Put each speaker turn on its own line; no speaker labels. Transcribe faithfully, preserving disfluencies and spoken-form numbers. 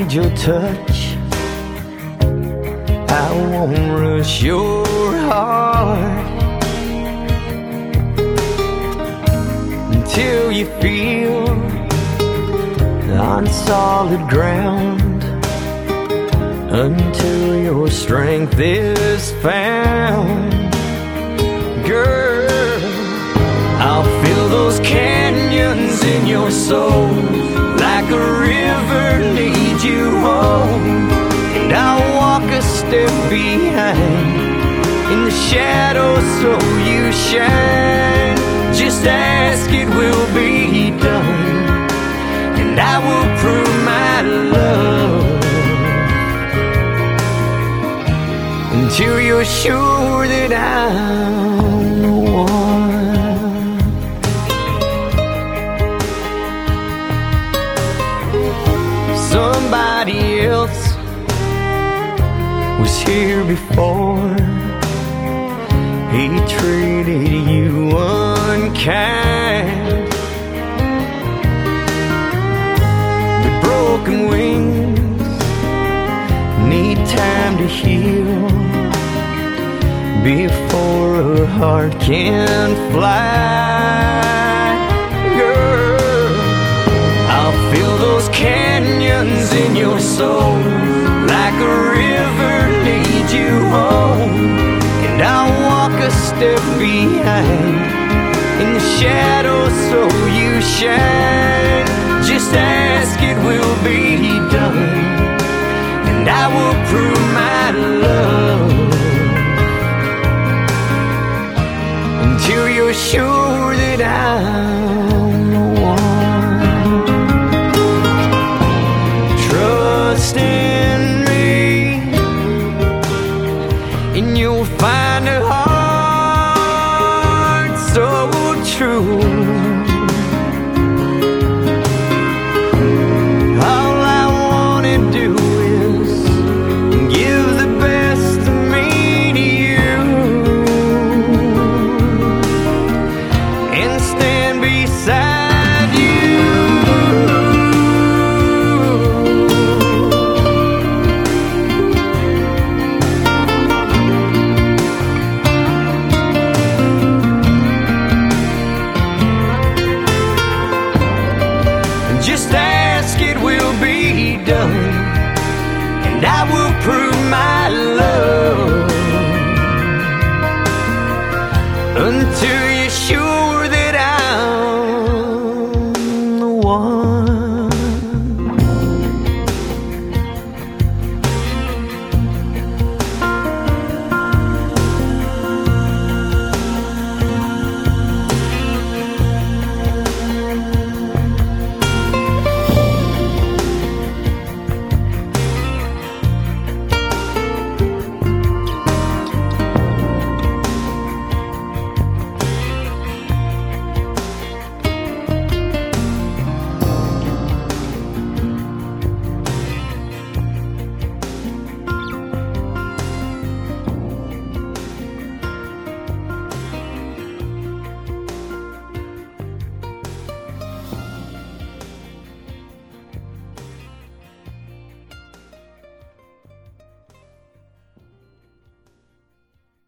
need your touch. I won't rush your heart until you feel on solid ground, until your strength is found. Girl, I'll fill those canyons in your soul like a river needs you home. And I'll walk a step behind in the shadows so you shine. Just ask, it will be done, and I will prove my love until you're sure that I'm the one. Somebody else was here before. He treated you unkind, but broken wings need time to heal before a heart can fly. Girl, I'll fill those canyons in your soul like a river needs you home. And I'll walk a step behind in the shadows so you shine. Just ask, it will be done, and I will prove my love until you're sure that I'm the one. Trust in me, and you'll find a heart so true.